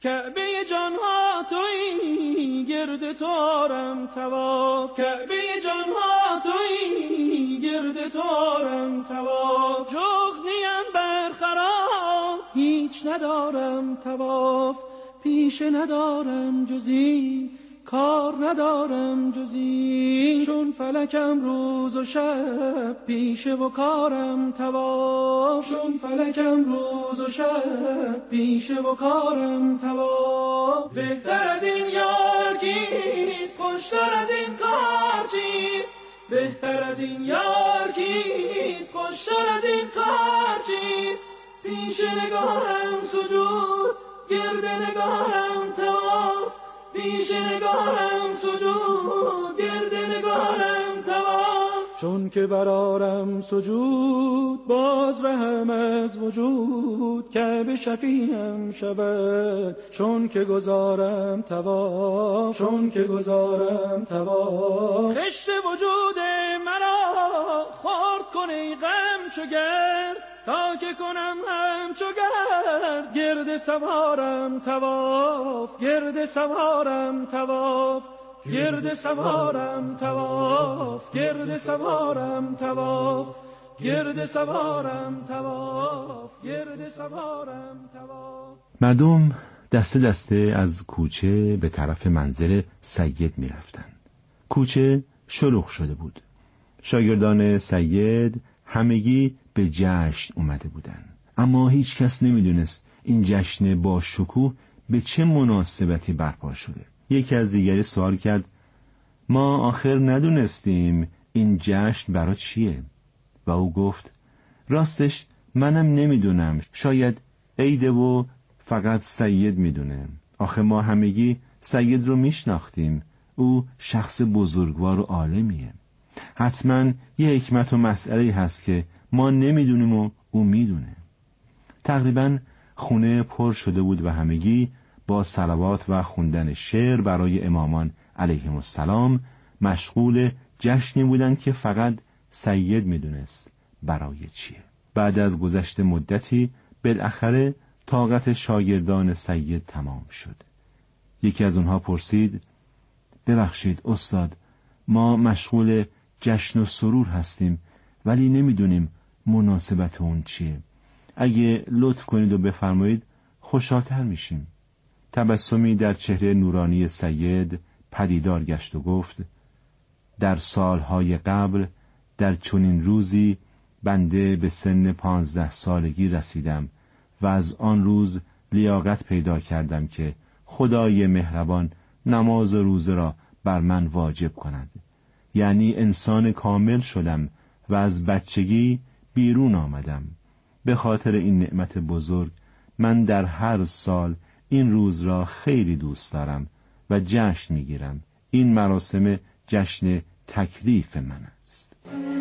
کعبه جانها تویی گرد تو آرم طواف، کعبه جانها تویی گرد تو آرم طواف. جغدیم برخرام هیچ ندارم طواف، پیش ندارم جزی کار ندارم جزی. چون فلکم روز و شب پیشه و کارم طواف، چون فلکم روز و شب پیشه و کارم طواف. بهتر از این یار کیست، خوشتر از این کار چیست، بهتر از این یار کیست، خوشتر از این کار چیست. پیش نگارم سجود گرد نگارم طواف، پیش نگارم سجود گرد نگارم طواف. چون که برارم سجود باز رهم از وجود، که به شفیعم شود چون که گذارم طواف، چون که گذارم طواف. خشت وجود مرا خورد کن ای غم چو گرد، تا که کنم همچو گرد گرد سوارم طواف، گرد سوارم طواف، گرد سوارم طواف، گرد سوارم طواف، گرد سوارم طواف، گرد سوارم طواف. مردم دسته دسته از کوچه به طرف منزل سید می رفتن. کوچه شلوغ شده بود. شاگردان سید همگی به جشن اومده بودن، اما هیچ کس نمیدونست این جشن با شکوه به چه مناسبتی برپا شده. یکی از دیگری سوال کرد: ما آخر ندونستیم این جشن برای چیه؟ و او گفت: راستش منم نمیدونم، شاید عیده و فقط سید میدونه. آخه ما همگی سید رو میشناختیم، او شخص بزرگوار و عالمیه. حتما یه حکمت و مسئله هست که ما نمیدونیم و او میدونه. تقریبا خونه پر شده بود و همگی با صلوات و خوندن شعر برای امامان علیهم السلام مشغول جشنی بودند که فقط سید میدونست برای چیه. بعد از گذشت مدتی بالاخره طاقت شاگردان سید تمام شد. یکی از اونها پرسید: ببخشید استاد، ما مشغول جشن و سرور هستیم ولی نمیدونیم مناسبت اون چیه. اگه لطف کنید و بفرمایید خوشحال‌تر میشیم. تبسمی در چهره نورانی سید پدیدار گشت و گفت: در سالهای قبل در چنین روزی بنده به سن 15 سالگی رسیدم و از آن روز لیاقت پیدا کردم که خدای مهربان نماز و روزه را بر من واجب کند. یعنی انسان کامل شدم و از بچگی بیرون آمدم. به خاطر این نعمت بزرگ من در هر سال این روز را خیلی دوست دارم و جشن میگیرم. این مراسم جشن تکلیف من است.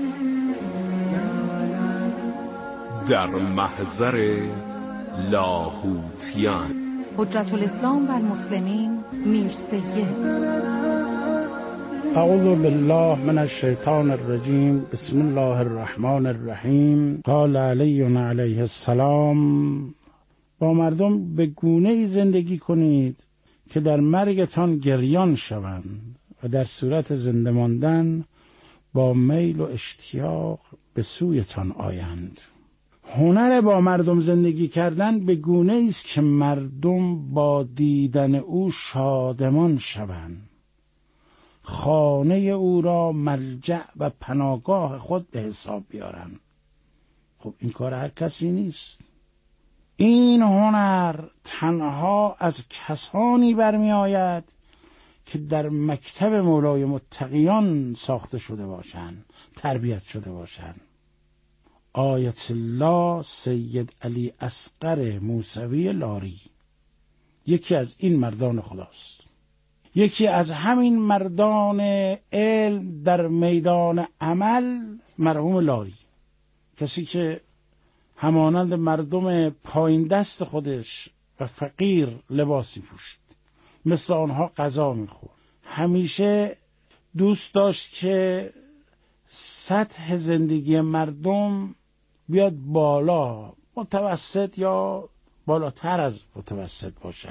در محضر لاهوتیان حجت الاسلام و المسلمین میر سید. اعوذ بالله من الشیطان الرجیم. بسم الله الرحمن الرحیم. قال علی علیه السلام: با مردم به گونه‌ای زندگی کنید که در مرگتان گریان شوند و در صورت زنده ماندن با میل و اشتیاق به سویتان آیند. هنر با مردم زندگی کردن به گونه‌ای است که مردم با دیدن او شادمان شوند، خانه او را ملجأ و پناهگاه خود به حساب بیارن. خب این کار هر کسی نیست. این هنر تنها از کسانی برمی آید که در مکتب مولای متقیان ساخته شده باشند، تربیت شده باشند. آیت الله سید علی اصغر موسوی لاری یکی از این مردان خداست. یکی از همین مردان علم در میدان عمل مرحوم لاری، کسی که همانند مردم پایین دست خودش و فقیر لباسی پوشید، مثل آنها غذا میخورد، همیشه دوست داشت که سطح زندگی مردم بیاد بالا، متوسط یا بالاتر از متوسط باشد.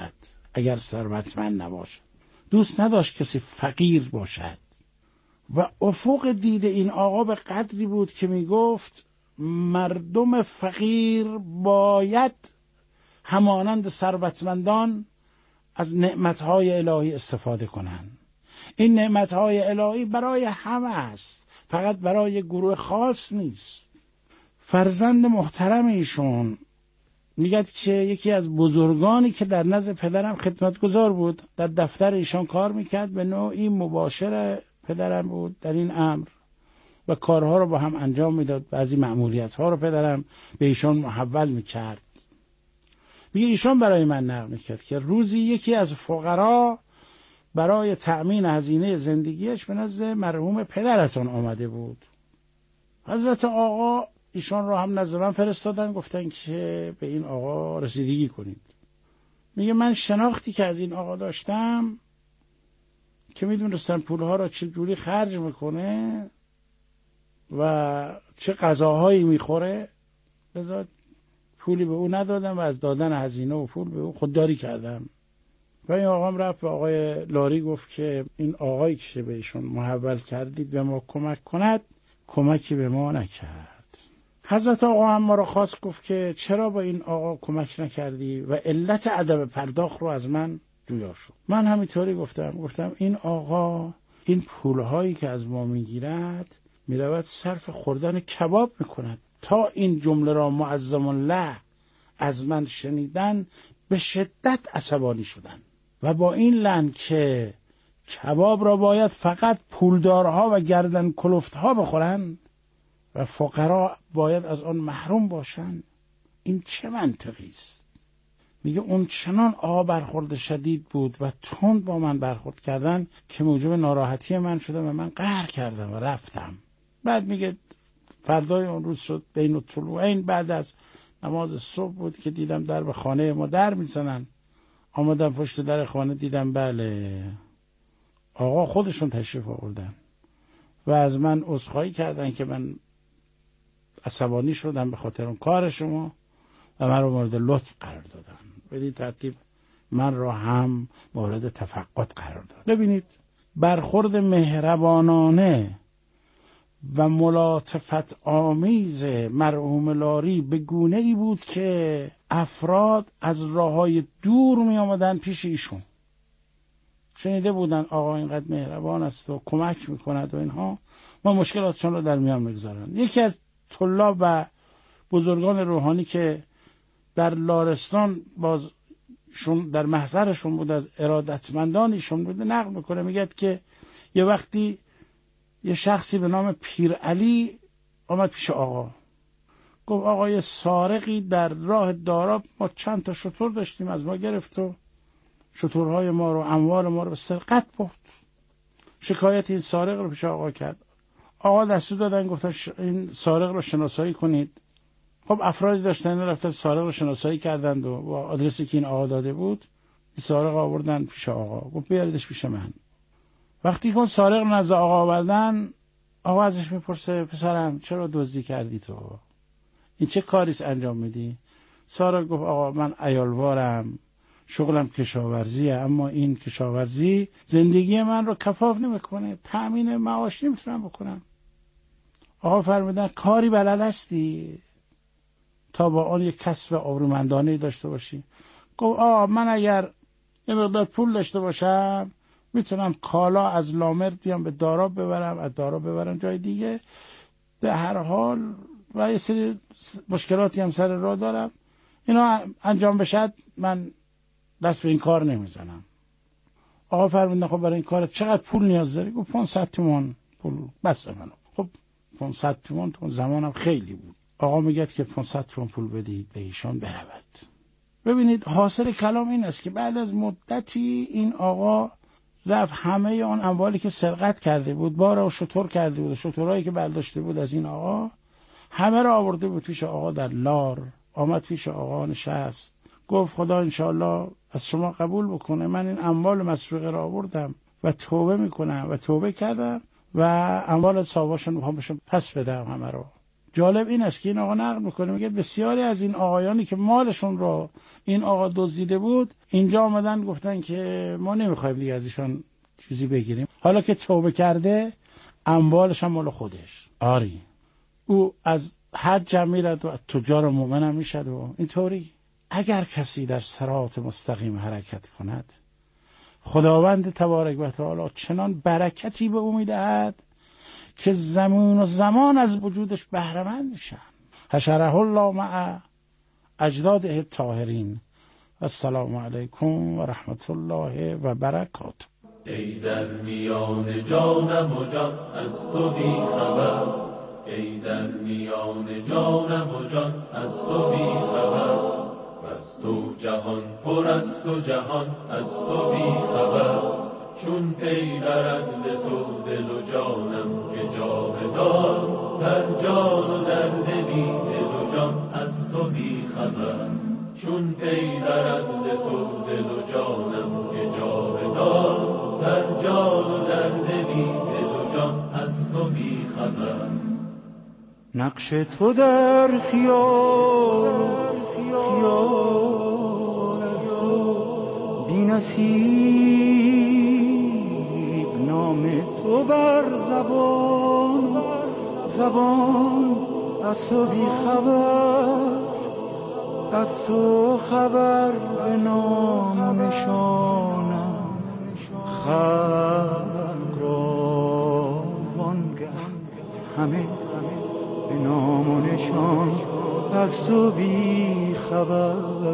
اگر ثروتمند نباشد. دوست نداشت کسی فقیر باشد و افق دید این آقا به قدری بود که میگفت مردم فقیر باید همانند ثروتمندان از نعمتهای الهی استفاده کنند. این نعمتهای الهی برای همه است، فقط برای گروه خاص نیست. فرزند محترم ایشون میگه که یکی از بزرگانی که در نزد پدرم خدمتگزار بود، در دفتر ایشان کار میکرد، به نوعی مباشر پدرم بود در این امر و کارها رو با هم انجام میداد. بعضی مأموریت‌ها رو پدرم به ایشان محول میکرد. میگه ایشان برای من نقل میکرد که روزی یکی از فقرا برای تأمین هزینه زندگیش به نزد مرحوم پدرتون آمده بود. حضرت آقا ایشان رو هم نزد من فرستادن، گفتن که به این آقا رسیدگی کنید. میگه من شناختی که از این آقا داشتم که میدونستم پولها رو چجوری خرج میکنه و چه غذاهایی میخوره، لذا پولی به او ندادم و از دادن هزینه و پول به او خودداری کردم. و این آقام رفت به آقای لاری گفت که این آقایی که به ایشون محول کردید به ما کمک کند، کمکی به ما نکرد. حضرت آقا هم ما را خواست، گفت که چرا با این آقا کمک نکردی و علت عدم پرداخت رو از من جویا شد. من همینطوری گفتم این آقا این پولهایی که از ما میگیرد میرود صرف خوردن کباب میکند. تا این جمله را معظم الله از من شنیدن به شدت عصبانی شدن و با این لحن که کباب را باید فقط پولدارها و گردن کلفتها بخورند و فقرا باید از آن محروم باشند، این چه منطقی است؟ میگه اون چنان آقا برخورد شدید بود و تند با من برخورد کردن که موجب ناراحتی من شده و من قهر کردم و رفتم. بعد میگه فردای اون روز شد بین الطلوعین، بعد از نماز صبح بود که دیدم در به خانه ما در میزنن. آمدم پشت در خانه دیدم بله آقا خودشون تشریف آوردن و از من عذرخواهی کردن که من عصبانی شدم به خاطر اون کار شما و من رو مورد لطف قرار دادن. بدین ترتیب من رو هم مورد تفقد قرار داد. ببینید برخورد مهربانانه و ملاطفت آمیز مرحوم لاری به گونه ای بود که افراد از راههای دور می آمدن پیش ایشون. شنیده بودن آقا اینقدر مهربان است و کمک میکند و اینها، ما مشکلاتشون رو در میان میگذارن. یکی از طلاب و بزرگان روحانی که در لارستان بازشون در محضرشون بود، از ارادتمندانیشون بود، نقل میکنه، میگه که یه وقتی یه شخصی به نام پیر علی آمد پیش آقا، گفت آقا یه سارقی در راه داراب، ما چند تا شتر داشتیم از ما گرفت و شترهای ما رو، اموال ما رو به سرقت برد. شکایت این سارق رو پیش آقا کرد. آقا دستور دادن گفتن این سارق رو شناسایی کنید. خب افرادی داشتن رفتن سارق رو شناسایی کردند و با آدرسی که این آقا داده بود این سارق آوردن پیش آقا. گفت بیاریدش پیش من. وقتی که سارق رو نزد آقا آوردن، آقا ازش میپرسه پسرم چرا دزدی کردی تو؟ این چه کاریست انجام میدی؟ سارق گفت آقا من عیالوارم، شغلم کشاورزیه، اما این کشاورزی زندگی من رو کفاف نمیکنه، تأمین معاش نمیتونم بکنم. آقا فرمودن کاری بلد هستی تا با آن یک کسب آبرومندانه داشته باشی؟ گفت آقا من اگر یه مقدار پول داشته باشم میتونم کالا از لامرد بیام به داراب ببرم، از داراب ببرم جای دیگه. به هر حال و یه سری مشکلاتی هم سر راه دارم، اینا انجام بشد من دست به این کار نمیزنم. آقا فرمودن خب برای این کار چقدر پول نیاز داری؟ گفت 500 تومان پول بس منو. خب 500 تومان تو زمانم خیلی بود. آقا میگه که 500 تومان پول بدید به ایشان برود. ببینید حاصل کلام این است که بعد از مدتی این آقا رفت همه آن اموالی که سرقت کرده بود، بار و شتر کرده بود، شترهایی که برداشته بود از این آقا، همه را آورده بود پیش آقا در لار. آمد پیش آقا نشست، گفت خدا انشاءالله از شما قبول بکنه، من این اموال مسروقه را آوردم و توبه میکنم و توبه کردم و اموال صاحباشون میخوام بهشون پس بدم همه رو. جالب این است که این آقا نقل میکنه، میگه بسیاری از این آقایانی که مالشون رو این آقا دزدیده بود اینجا آمدن گفتن که ما نمیخوایم دیگه از ایشان چیزی بگیریم، حالا که توبه کرده اموالش هم مال خودش. آری او از حج هم میرد و تجار مومن هم میشد و اینطوری. اگر کسی در صراط مستقیم حرکت کند خداوند تبارک و تعالی چنان برکتی به او میدهد که زمین و زمان از وجودش بهره مند میشن. حشره الله مع اجداده الطاهرین. السلام علیکم و رحمت الله و برکاته. ای در میان جانم و جان از تو بی خبر، ای در میان جانم و جان از تو بی خبر، از تو جهان پر است و جهان از تو بی خبر، چون پی برد به تو دل و جانم که جاودان، در جان و در دلی دل و جان از تو بی خبر، چون پی برد به تو دل و جانم که جاودان، در جان و در دلی دل و جان از تو بی خبر. نقش تو در خیال از تو بی نصیب، نام تو بر زبان از تو بی خبر، از تو خبر به نام نشانم، خلق را وانگه همه به نام و نشان از تو بی خبر.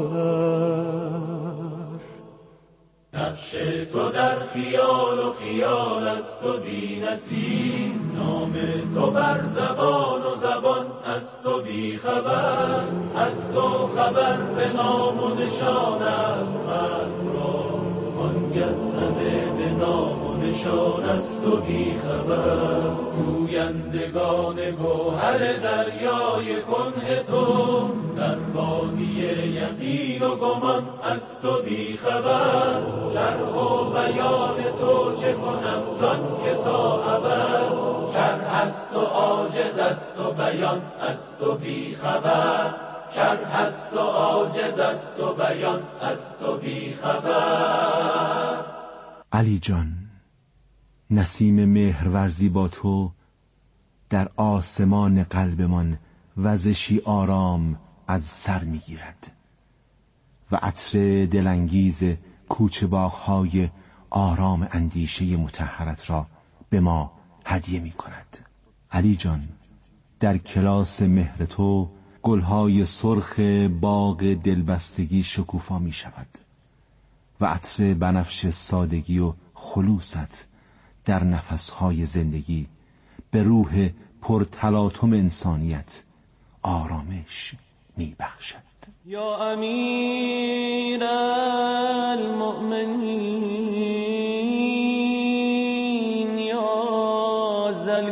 نقش تو در خیال و خیال از تو بی نصیب، نام تو بر زبان و زبان از تو بی خبر، از تو خبر به نام و نشان است خلق را وانگه همه به نام و نشان از تو بی خبر. جویندگان گوهر دریای کنه تو، در وادی یقین و گمان از تو بی خبر، شرح و بیان تو چه کنم زان که تا ابد، شرح است و عاجز است و بیان از تو بی خبر، شرح است و عاجز است و بیان از تو بی خبر. علی جان، نسیم مهرورزی با تو در آسمان قلبمان وزشی آرام از سر میگیرد و عطر دلانگیز کوچه باغ‌های آرام اندیشه مطهرت را به ما هدیه می کند. علی جان، در کلاس مهر تو گلهای سرخ باغ دلبستگی شکوفا می شود و عطر بنفش سادگی و خلوصت در نفسهای زندگی به روح پرتلاطم انسانیت آرامش می بخشد. یا امیر المؤمنین یا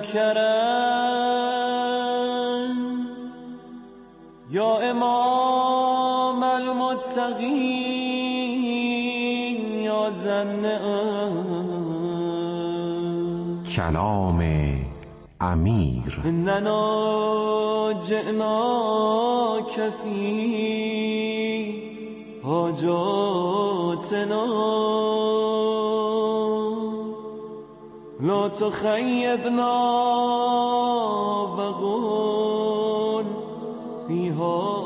ذوالکرم، یا امام المتقین یا ذوالنعم. کلام امیر. اننا جئناک فی حاجاتنا، لا تخیبنا وقل فیها.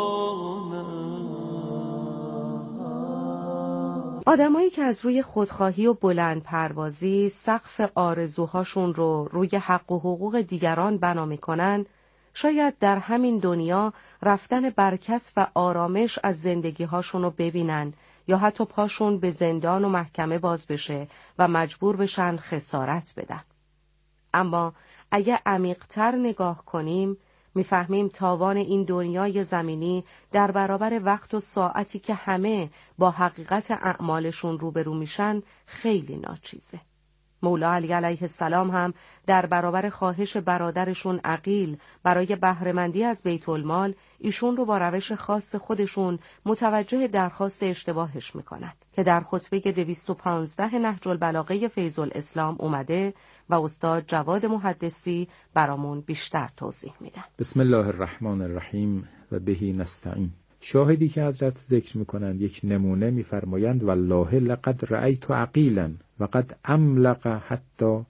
آدمایی که از روی خودخواهی و بلند پروازی سقف آرزوهاشون رو روی حق و حقوق دیگران بنا میکنن، شاید در همین دنیا رفتن برکت و آرامش از زندگیهاشون رو ببینن یا حتی پاشون به زندان و محکمه باز بشه و مجبور بشن خسارت بدن. اما اگه عمیق‌تر نگاه کنیم میفهمیم تاوان این دنیای زمینی در برابر وقت و ساعتی که همه با حقیقت اعمالشون روبرو میشن خیلی ناچیزه. مولا علی علیه السلام هم در برابر خواهش برادرشون عقیل برای بهره‌مندی از بیت المال ایشون رو با روش خاص خودشون متوجه درخواست اشتباهش میکنن که در خطبه 215 نهج البلاغه فیض الاسلام اومده و استاد جواد محدثی برامون بیشتر توضیح میدن. بسم الله الرحمن الرحیم و بهی نستعین. شاهدی که حضرت ذکر میکنند یک نمونه میفرمایند والله لقد رأیت عقیلا و قد املق حتی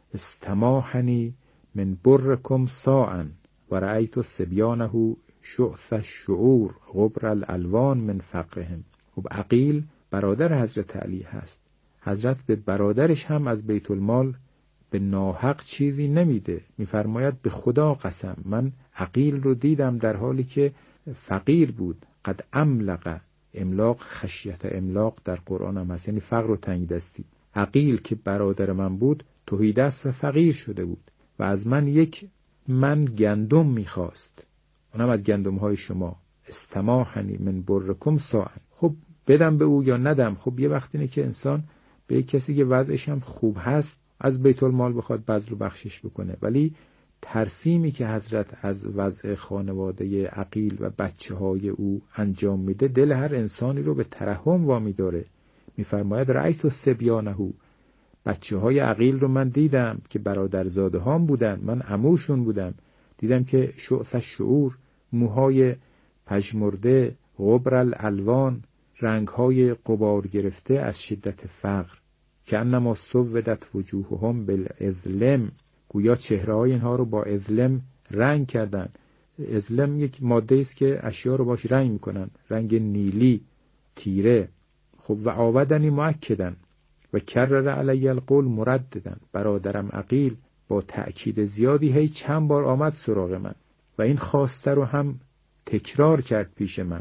استماحنی من برکم ساعا و رأیت صبیانه شعث الشعور غبر الالوان من فقرهم. خب عقیل برادر حضرت علی هست. حضرت به برادرش هم از بیت المال به ناحق چیزی نمیده. میفرماید به خدا قسم من عقیل رو دیدم در حالی که فقیر بود. قد املق، املاق خشیت املاق در قرآن هم هست، یعنی فقر و تنگ دستی. عقیل که برادر من بود تهیدست و فقیر شده بود و از من یک من گندم میخواست، اونم از گندم های شما. استماحنی من برکم ساعا. خب بدم به او یا ندم؟ خب یه وقت اینه که انسان به یک کسی که وضعش هم خوب هست از بیت المال بخواد بذل و بخشش بکنه، ولی ترسیمی که حضرت از وضع خانواده عقیل و بچه های او انجام میده دل هر انسانی رو به ترحم وامی داره. میفرماید رأیت صبیانه، بچه های عقیل رو من دیدم که برادرزاده هام بودن، من عموشون بودم. دیدم که شعث الشعور، موهای پژمرده، غبر الالوان، رنگهای غبار گرفته از شدت فقر، که انما سودت وجوههم بالاظلم، گویا چهره‌های اینها رو با اظلم رنگ کردن. اظلم یک ماده است که اشیا رو باش رنگ میکنن، رنگ نیلی تیره. خب و آودنی مؤکدن و کرر علی القول مرددن. برادرم عقیل با تأکید زیادی هی چند بار آمد سراغ من و این خواسته رو هم تکرار کرد پیش من.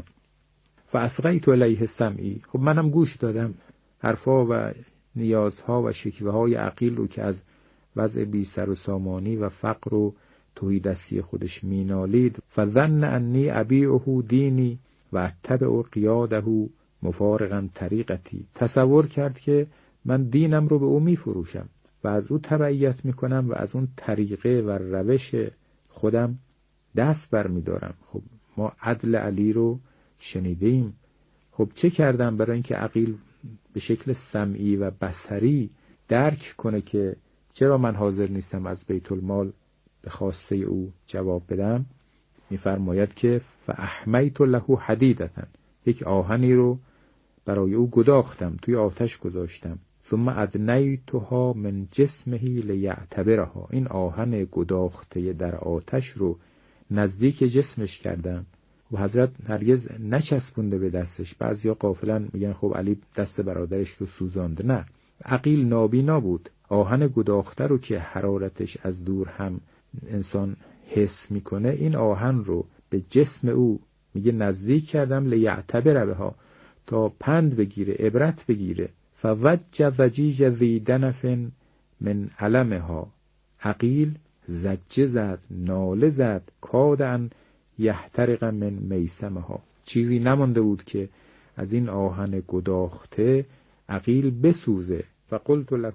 فاصغیت الیه سمعی، خب منم گوش دادم حرفا و نیازها و شکوه های عقیل رو که از وضع بی سر و سامانی و فقر و تهیدستی خودش مینالید. فظن انی ابیعه دینی و اتبع قیاده مفارقا طریقتی، تصور کرد که من دینم رو به او میفروشم و از او تبعیت میکنم و از اون طریقه و روش خودم دست بر میدارم. خب ما عدل علی رو شنیدیم. خب چه کردم برای اینکه عقیل به شکل سمعی و بصری درک کنه که چرا من حاضر نیستم از بیت المال به خواسته او جواب بدم؟ میفرماید که فاحمیت له حدیدتا، یک آهنی رو برای او گداختم، توی آتش گذاشتم. ثم ادنیتها من جسمه لیعتبرها، این آهن گداخته در آتش رو نزدیک جسمش کردم و حضرت هرگز نچسبونده به دستش. بعضیا غافلا میگن خب علی دست برادرش رو سوزانده. نه، عقیل نابینا بود. آهن گداخته رو که حرارتش از دور هم انسان حس میکنه، این آهن رو به جسم او میگه نزدیک کردم لیعتبر بها، تا پند بگیره، عبرت بگیره. فوج وجیج ذی دنف من علمها، عقیل زجه زد، ناله زد، کادن یحترق من میسمها، چیزی نمانده بود که از این آهن گداخته عقیل بسوزه. فقلت له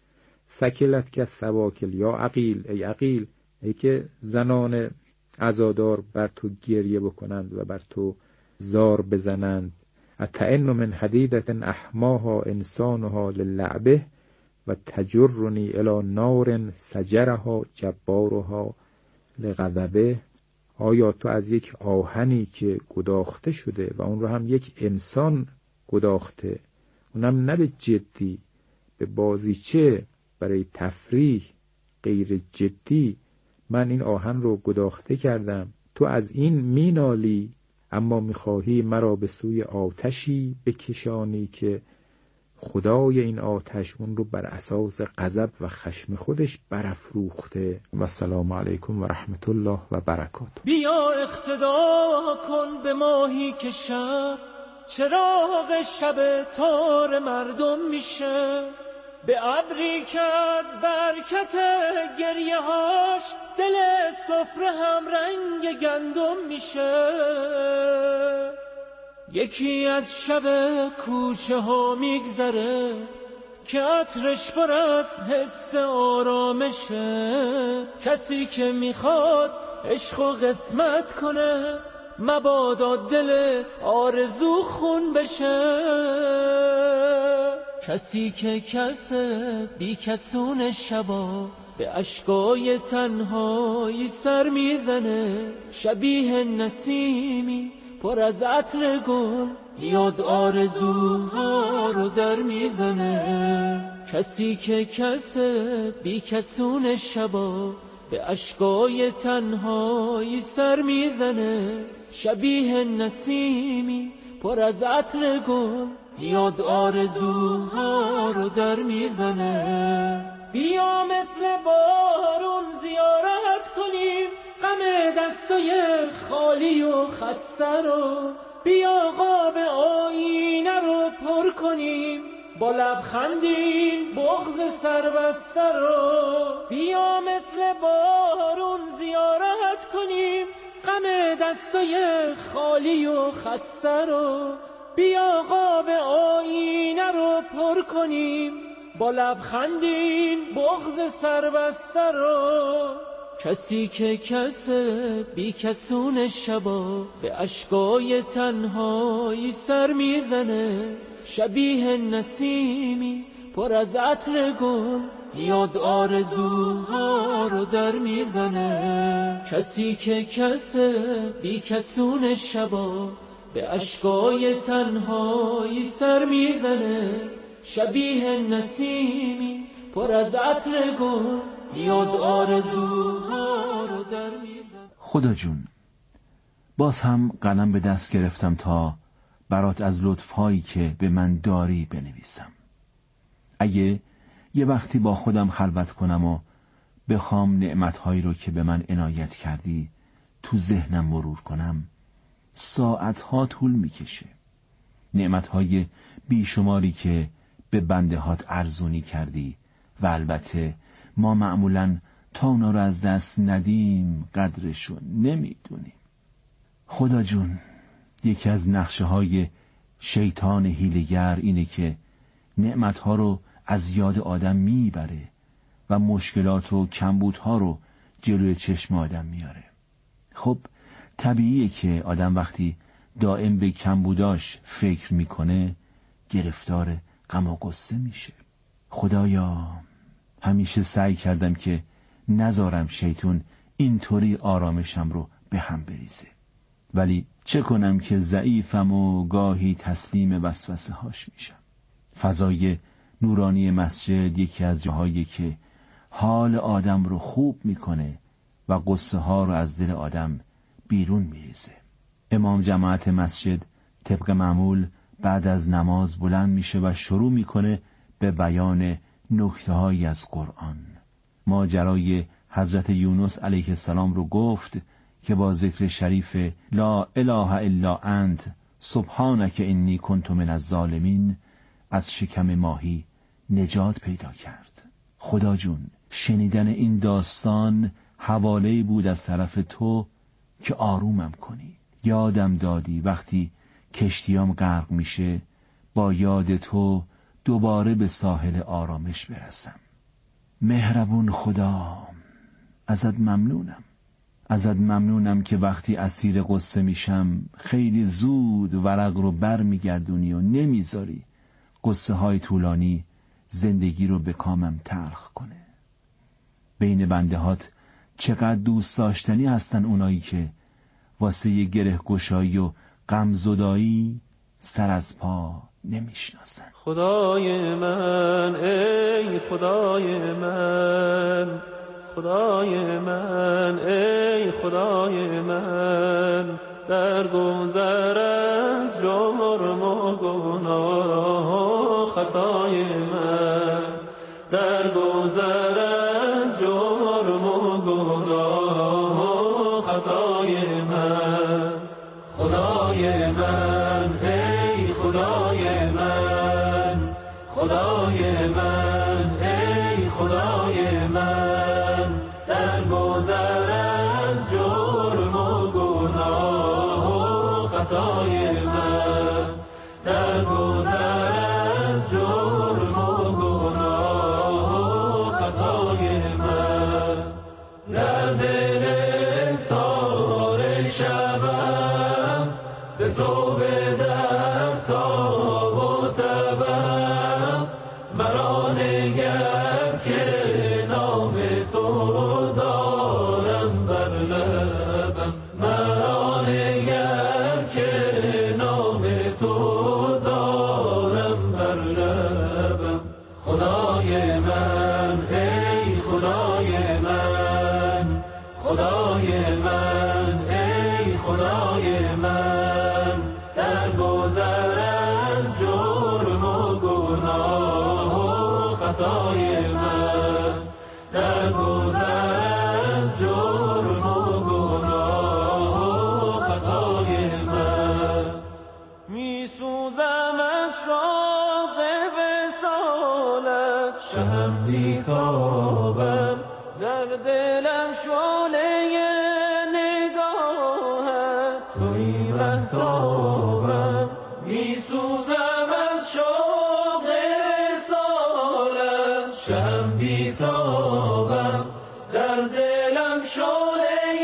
ثکلت که ثواکل، یا عقیل، ای عقیل، ای که زنان عزادار بر تو گریه بکنند و بر تو زار بزنند. اتئن من حدیدت احماها انسانها للعبه و تجرنی الی نار سجرها جبارها لغضبه. آیا تو از یک آهنی که گداخته شده و اون رو هم یک انسان گداخته، اونم نه به جدی، به بازیچه، برای تفریح، غیر جدی، من این آهن رو گداخته کردم، تو از این مینالی، اما میخواهی مرا به سوی آتشی بکشانی که خدای این آتش اون رو بر اساس غضب و خشم خودش برافروخته. و السلام علیکم و رحمت الله و برکاته. بیا اقتدا کن به ماهی که شب چراغ شب تار مردم میشه، به ابری که از برکت گریه هاش دل سفره هم رنگ گندم میشه. یکی از شب کوچه ها میگذره که عطرش پر از حس آرامشه، کسی که میخواد عشق و قسمت کنه، مبادا دل آرزو خون بشه. کسی که کسه بی کسون شبا، به اشکای تنهایی سر میزنه، شبیه نسیمی پر از عطر گل، یاد آرزوها رو در میزنه. کسی که کسه بی کسون شبا، به اشکای تنهایی سر میزنه، شبیه نسیمی پر از عطر گل، یاد آرزوها رو در میزنه. بیا مثل بارون زیارت کنیم غم دستای خالی و خسته رو، بیا قاب آینه رو پر کنیم با لبخندی بغض سربسته رو. بیا مثل بارون زیارت کنیم غم دستای خالی و خسته رو، بیا قاب آینه رو پر کنیم با لبخندی بغض سربسته رو. کسی که کسه بی کسون شبا، به اشکای تنهایی سر میزنه، شبیه نسیمی پر از عطر گل، یاد آرزوها رو در میزنه. کسی که کسه بی کسون شبا، به اشکای تنهایی سر میزنه، شبیه نسیمی پر از عطر گل، یاد آرزوها رو در میزنه. خدا جون، باز هم قلم به دست گرفتم تا برات از لطفهایی که به من داری بنویسم. اگه یه وقتی با خودم خلوت کنم و بخوام نعمتهایی رو که به من عنایت کردی تو ذهنم مرور کنم، ساعتها طول میکشه. نعمتهای بیشماری که به بنده هات ارزونی کردی و البته ما معمولاً تا اونا رو از دست ندیم قدرشو نمیدونیم. خدا جون، یکی از نقشه های شیطان حیله‌گر اینه که نعمتها رو از یاد آدم میبره و مشکلات و کمبودها رو جلوی چشم آدم میاره. خب طبیعیه که آدم وقتی دائم به کمبوداش فکر میکنه گرفتار غم و غصه میشه. خدایا، همیشه سعی کردم که نذارم شیطان اینطوری آرامشم رو به هم بریزه، ولی چه کنم که ضعیفم و گاهی تسلیم وسوسه هاش میشم. فضای نورانی مسجد یکی از جاهایی که حال آدم رو خوب میکنه و غصه ها رو از دل آدم بیرون میریزه. امام جماعت مسجد طبق معمول بعد از نماز بلند میشه و شروع میکنه به بیان نکته‌هایی از قرآن. ماجرای حضرت یونس علیه السلام رو گفت که با ذکر شریف لا اله الا انت سبحانک انی کنت من الظالمین از شکم ماهی نجات پیدا کرد. خدا جون، شنیدن این داستان حواله‌ای بود از طرف تو که آرومم کنی. یادم دادی وقتی کشتیام غرق میشه با یاد تو دوباره به ساحل آرامش برسم. مهربون خدا، ازت ممنونم که وقتی اسیر قصه میشم خیلی زود ورق رو بر میگردونی و نمیذاری قصه های طولانی زندگی رو به کامم تلخ کنه. بین بنده هات چقدر دوست داشتنی هستن اونایی که واسه یه گره گشایی و غم زدایی سر از پا نمیشناسن. خدای من، ای خدای من، خدای من، ای خدای من، در گذر از جرم و گناه و خطای من، در گذر از جرم و گناه و خطای من. خدای من، ای خدای من، خدای من، ای خدای من، در گذر از جرم و گناه و خطای من، در گذر از جرم و گناه مرا نگر که نام تو دارم بر لبم، مرا نگر که نام تو دارم بر لبم. خدای من ای خدای من، خدای من ای خدای من، در گذر از جرم و گناه و خطای من، در گذر از جرم و گناه و خطای من. می سوزم از شوق وصالت، شهم بی تابم، در دلم شعله نگاهت، تویی مهتابم. می سوزم از شوق وصالت، شهم بی تابم، در دلم شعله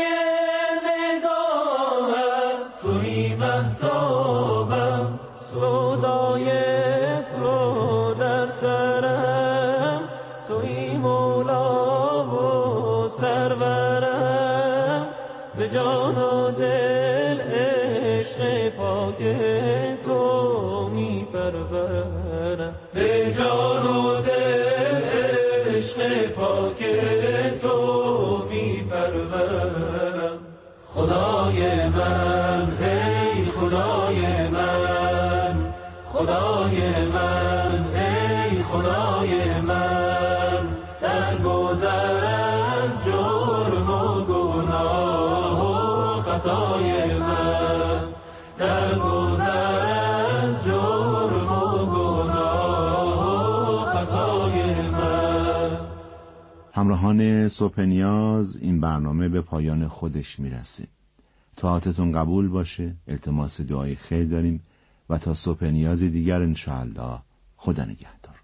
نگاهت، تویی مهتابم. سودای تو در سرم، تویی مولا و سرورم، به جان و دل عشق پاک تو می پرورم، به جان و دل عشق پاک تو می پرورم. خدای من ای خدای من، خدای من ای خدای من، در گذر از جرم و گناه و خطای من، در گذر از جرم و گناه و خطای من. همراهان صبح نیاز، این برنامه به پایان خودش میرسه. طاعتتون قبول باشه. التماس دعای خیر داریم و تا صبح نیاز دیگر انشاءالله. خدا نگهدار.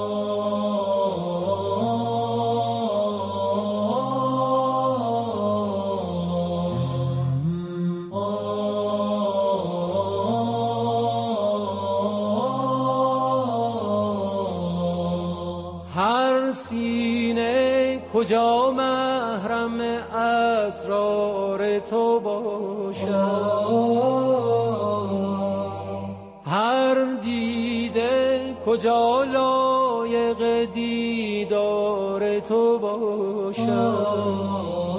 هر سینه کجا محرم اسرار تو باشد، هر دیده کجا لایق دیدار تو باشد.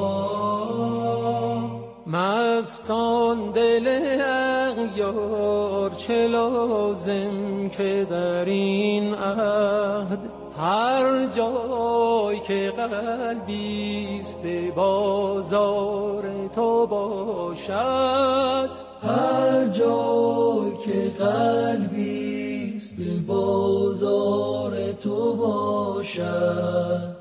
مستان دل اغیار چه لازم که در این عهد، هر جای که قلبیست به بازار تو باشد، هر جای که قلبیست به بازار تو باشد.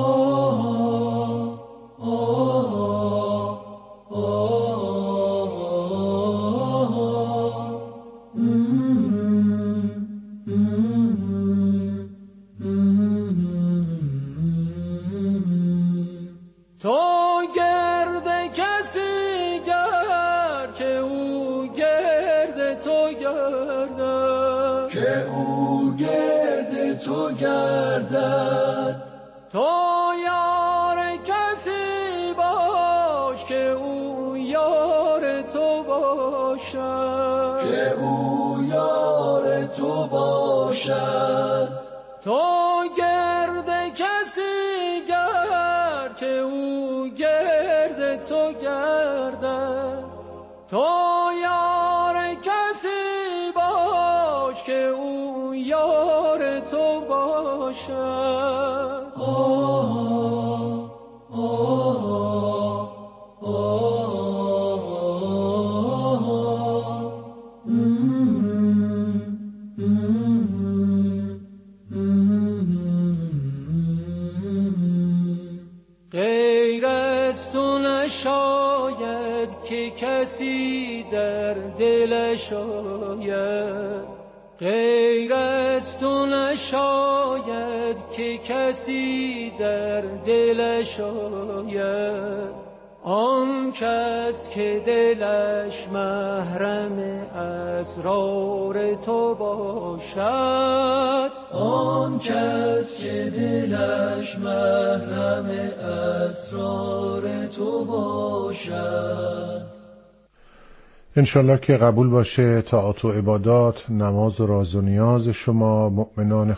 تو گرد کسی گرد که او گرد تو گردد، که او گرد تو گردد. تو یار کسی باش که او یار تو باشد، که او یار تو باشد. تو گرد کسی گرد که او گرد تو گردد، تو یار کسی باش که او یار تو باشد. غیر از تو نشاید که کسی در دلش آید، غیر از تو نشاید که کسی در دلش آید. آن کس که دلش محرم اسرار تو باشد، آن کس که دلش محرم اسرار تو باشد. انشالله که قبول باشه طاعات و عبادات، نماز و راز و نیاز شما مؤمنان